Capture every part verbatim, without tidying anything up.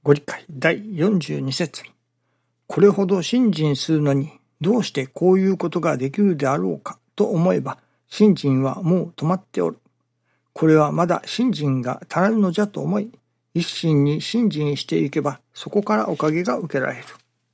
ご理解だいよんじゅうに節。これほど信心するのにどうしてこういうことができるであろうかと思えば、信心はもう止まっておる。これはまだ信心が足らぬのじゃと思い、一心に信心していけば、そこからおかげが受けられる。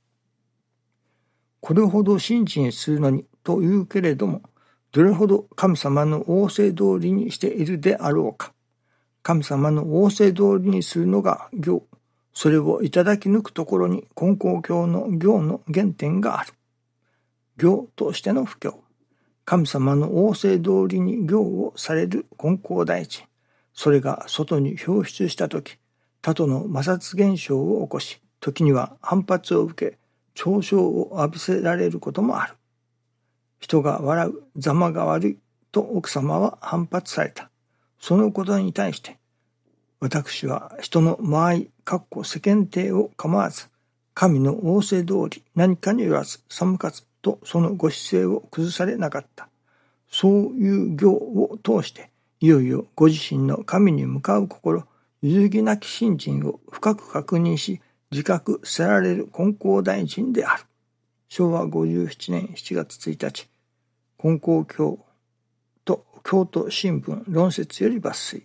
これほど信心するのにというけれども、どれほど神様の仰せ通りにしているであろうか。神様の仰せ通りにするのが行。それをいただき抜くところに金光教の行の原点がある。行としての布教。神様の仰せ通りに行をされる金光大臣。それが外に表出したとき、他との摩擦現象を起こし、時には反発を受け、嘲笑を浴びせられることもある。人が笑う、ざまが悪いと奥様は反発された。そのことに対して、私は人の間合い、かっこ世間体を構わず、神の仰せ通り何かによらず寒かずとそのご姿勢を崩されなかった。そういう行を通して、いよいよご自身の神に向かう心、揺るぎなき信心を深く確認し、自覚せられる金光大臣である。しょうわごじゅうななねんしちがつついたち、金光教と京都新聞論説より抜粋。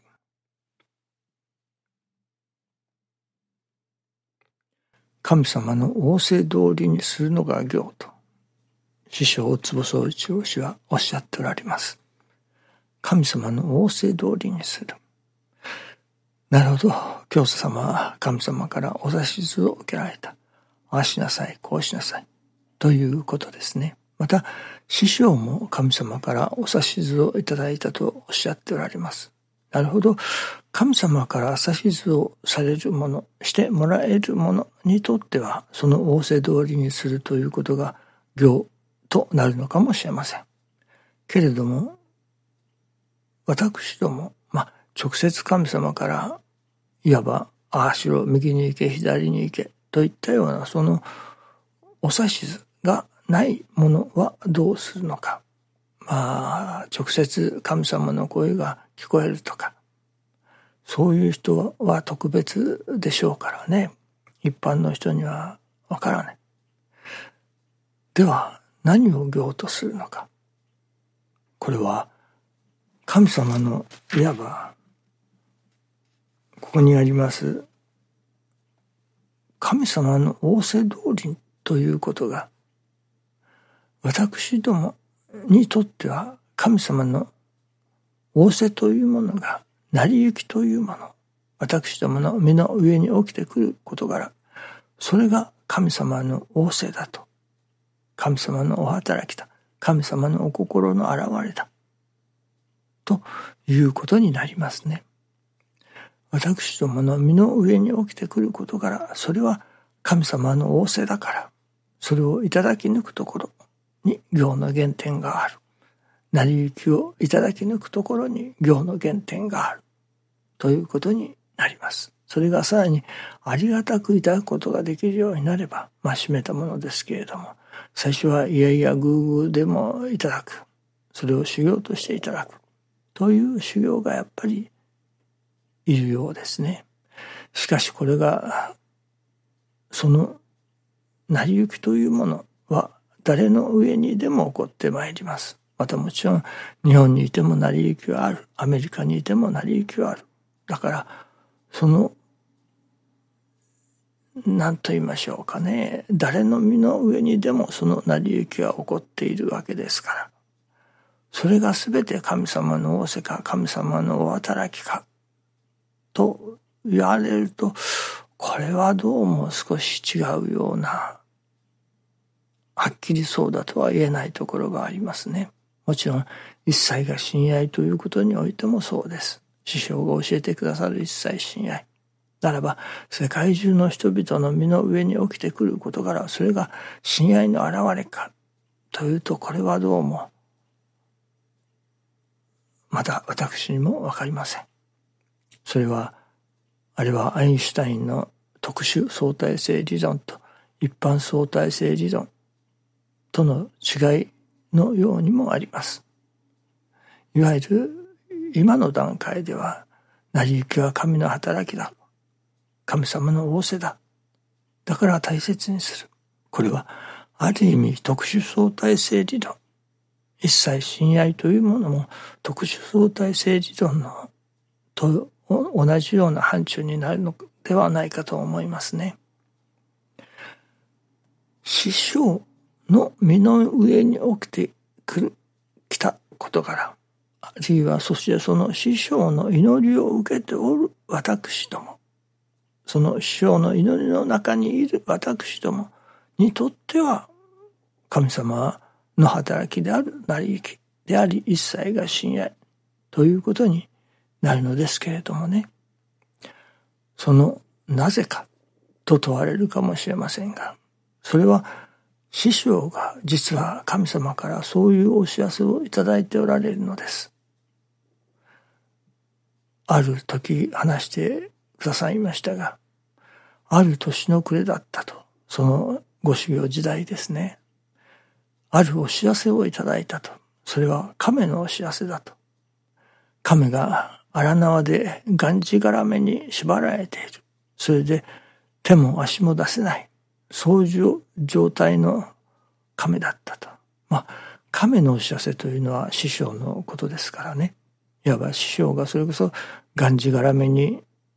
神様の仰せ通りにするのが行と、師匠坪宗一郎氏はおっしゃっておられます。神様の仰せ通りにする。なるほど、教祖様は神様からお指図を受けられた。ああしなさい、こうしなさい。ということですね。また、師匠も神様からお指図をいただいたとおっしゃっておられます。なるほど。神様から指図をされるもの、してもらえるものにとっては、その仰せ通りにするということが行となるのかもしれません。けれども、私ども、まあ、直接神様から、いわば、ああしろ、右に行け、左に行け、といったような、そのお指図がないものはどうするのか。まあ、直接神様の声が聞こえるとか、そういう人は特別でしょうからね。一般の人にはわからない。では、何を行とするのか。これは、神様の、いわば、ここにあります、神様の仰せ通りということが、私どもにとっては神様の仰せというものが成り行きというもの、私どもの身の上に起きてくる事柄、それが神様の仰せだと、神様のお働きだ、神様のお心の現れだということになりますね。私どもの身の上に起きてくる事柄、それは神様の仰せだから、それをいただき抜くところに行の原点がある。成り行きをいただき抜くところに行の原点がある。ということになります。それがさらにありがたくいただくことができるようになれば、まあ締めたものですけれども、最初はいやいやぐうぐうでもいただく。それを修行としていただく。という修行がやっぱりいるようですね。しかしこれが、その成り行きというものは誰の上にでも起こってまいります。またもちろん日本にいても成り行きはある。アメリカにいても成り行きはある。だからその何と言いましょうかね。誰の身の上にでもその成り行きは起こっているわけですから。それがすべて神様の仰せか神様のお働きかと言われると、これはどうも少し違うような、はっきりそうだとは言えないところがありますね。もちろん一切が親愛ということにおいてもそうです。師匠が教えてくださる一切親愛ならば、世界中の人々の身の上に起きてくる事柄、それが親愛の現れかというと、これはどうもまだ私にもわかりません。それはあれはアインシュタインの特殊相対性理論と一般相対性理論との違いのようにもあります。いわゆる今の段階では成り行きは神の働きだ神様の仰せだ。だから大切にする。これはある意味特殊相対性理論。一切親愛というものも特殊相対性理論のと同じような範疇になるのではないかと思いますね。師匠の身の上に起きてくる来た事柄、あるいはそしてその師匠の祈りを受けておる私ども、その師匠の祈りの中にいる私どもにとっては、神様の働きである成り行きであり、一切が親愛ということになるのですけれどもね。そのなぜかと問われるかもしれませんが、それは師匠が実は神様からそういうお知らせをいただいておられるのです。ある時話してくださいましたが、ある年の暮れだったと、そのご修行時代ですね。あるお知らせをいただいたと。それは亀のお知らせだと。亀が荒縄でがんじがらめに縛られている。それで手も足も出せない。そういう状態の亀だったと。まあ、亀のお知らせというのは師匠のことですからね。いわば師匠がそれこそがんじがらめに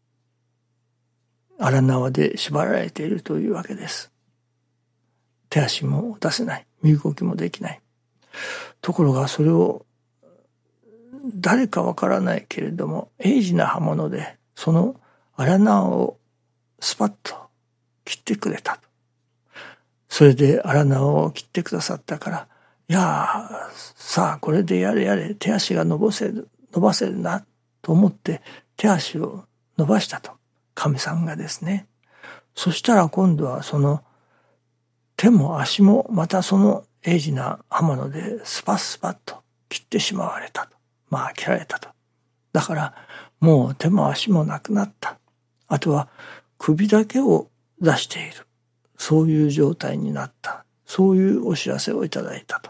荒縄で縛られているというわけです。手足も出せない。身動きもできない。ところがそれを誰かわからないけれども、鋭利な刃物でその荒縄をスパッと切ってくれたと。それで荒縄を切ってくださったから、いやさあこれでやれやれ、手足が伸ばせる、伸ばせるなと思って手足を伸ばしたと。神さんがですね。そしたら今度はその手も足もまたその鋭利な刃物でスパスパッと切ってしまわれたと。まあ切られたと。だからもう手も足もなくなった。あとは首だけを出している。そういう状態になった。そういうお知らせをいただいたと。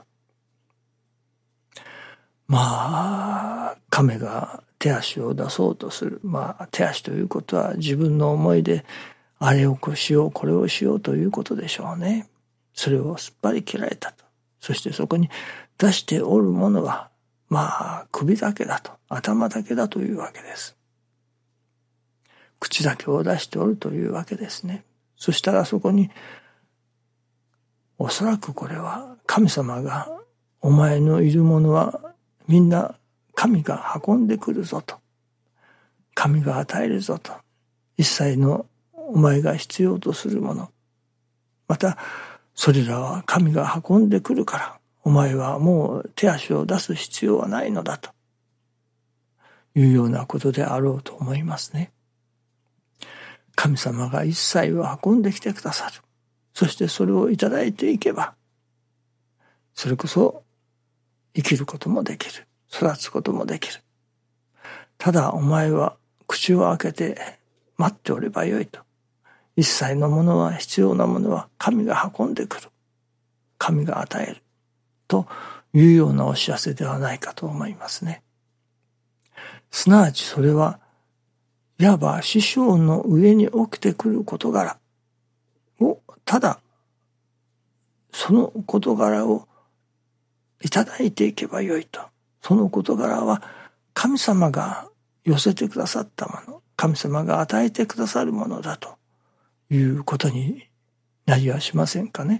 まあ亀が手足を出そうとする。まあ手足ということは自分の思いであれをこうしようこれをしようということでしょうね。それをすっぱり切られたと。そしてそこに出しておるものはまあ首だけだと、頭だけだというわけです。口だけを出しておるというわけですね。そしたらそこにおそらくこれは神様がお前のいるものはみんな神が運んでくるぞと、神が与えるぞと、一切のお前が必要とするもの、またそれらは神が運んでくるからお前はもう手足を出す必要はないのだというようなことであろうと思いますね。神様が一切を運んできてくださる。そしてそれをいただいていけば、それこそ生きることもできる。育つこともできる。ただお前は口を開けて待っておればよいと。一切のものは、必要なものは神が運んでくる。神が与える。というようなお知らせではないかと思いますね。すなわちそれは、いわば師匠の上に起きてくる事柄を、ただその事柄をいただいていけばよいと。その事柄は神様が寄せてくださったもの、神様が与えてくださるものだということになりはしませんかね。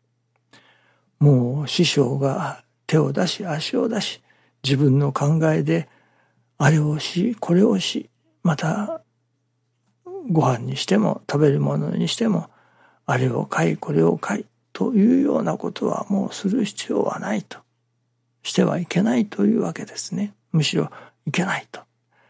もう師匠が手を出し足を出し、自分の考えであれをしこれをし、またご飯にしても食べるものにしてもあれを買いこれを買いというようなことはもうする必要はないと、してはいけないというわけですね。むしろいけないと。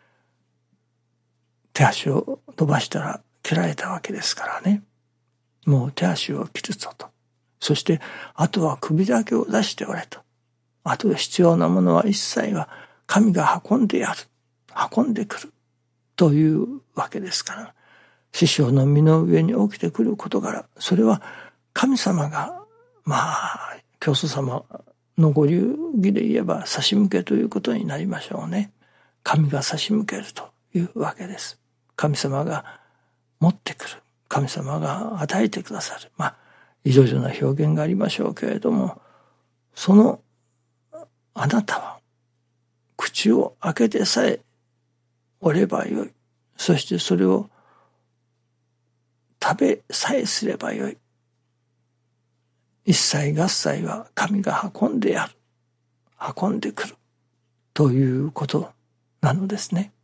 手足を伸ばしたら切られたわけですからね。もう手足を切るぞと。そしてあとは首だけを出しておれと。あと必要なものは一切は神が運んでやる、運んでくるというわけですから、師匠の身の上に起きてくる事柄、それは神様が、まあ教祖様のご流儀で言えば差し向けということになりましょうね。神が差し向けるというわけです。神様が持ってくる。神様が与えてくださる。まあ、いろいろな表現がありましょうけれども、そのあなたは口を開けてさえおればよい。そしてそれを食べさえすればよい。一切合切は神が運んでやる。運んでくる。ということなのですね。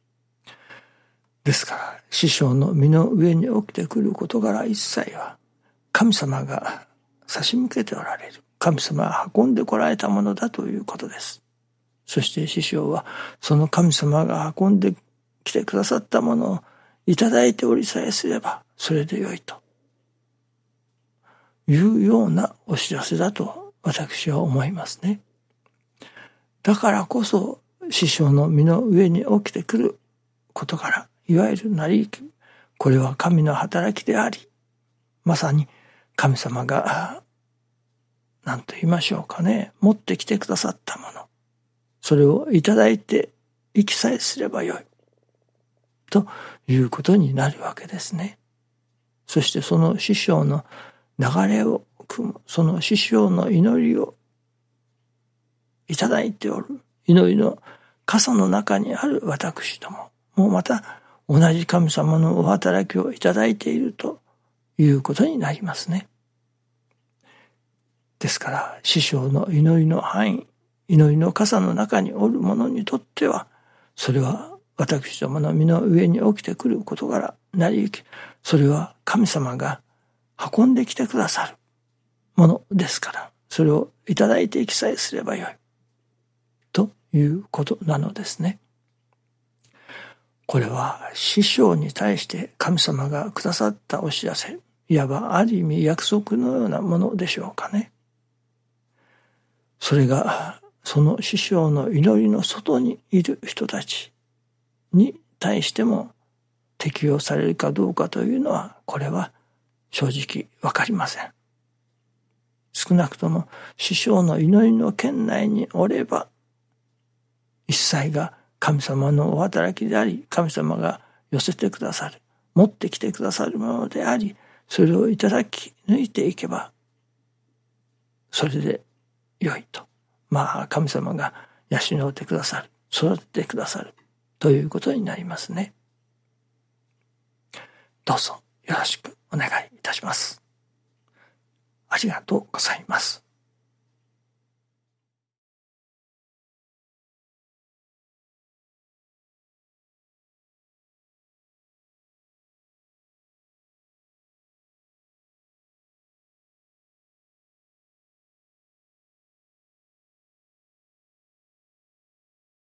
ですから、師匠の身の上に起きてくる事柄一切は、神様が差し向けておられる。神様が運んでこられたものだということです。そして師匠は、その神様が運んできてくださったものをいただいておりさえすれば、それでよいというようなお知らせだと私は思いますね。だからこそ、師匠の身の上に起きてくる事柄、いわゆる成り行き、これは神の働きであり、まさに神様が何と言いましょうかね、持ってきてくださったもの、それをいただいて生きさえすればよいということになるわけですね。そしてその師匠の流れを組む、その師匠の祈りをいただいておる、祈りの傘の中にある私どももまた同じ神様のお働きをいただいているということになりますね。ですから師匠の祈りの範囲、祈りの傘の中におる者にとっては、それは私どもの身の上に起きてくる事柄なり行き、それは神様が運んできてくださるものですから、それをいただいていきさえすればよいということなのですね。これは師匠に対して神様がくださったお知らせ、いわばある意味約束のようなものでしょうかね。それがその師匠の祈りの外にいる人たちに対しても適用されるかどうかというのは、これは正直わかりません。少なくとも師匠の祈りの圏内におれば、一切が神様のお働きであり、神様が寄せてくださる、持ってきてくださるものであり、それをいただき抜いていけば、それで良いと。まあ、神様が養ってくださる、育ててくださるということになりますね。どうぞよろしくお願いいたします。ありがとうございます。